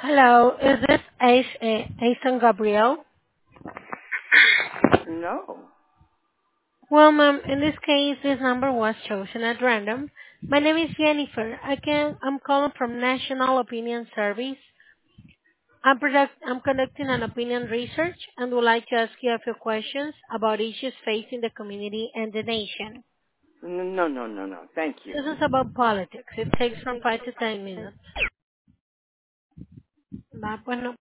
Hello, is this Asan Gabriel? No. Well, ma'am, in this case, this number was chosen at random. My name is Jennifer. I'm calling from National Opinion Service. I'm conducting an opinion research and would like to ask you a few questions about issues facing the community and the nation. No, no, no, no. Thank you. This is about politics. It takes from 5 to 10 minutes. Va, pues no